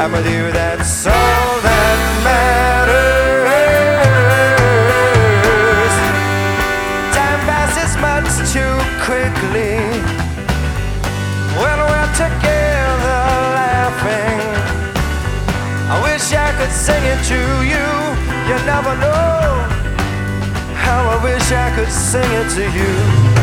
I'm with you, that's all that matters. Time passes much too quickly when we're together laughing. I wish I could sing it to you. You never know how I wish I could sing it to you.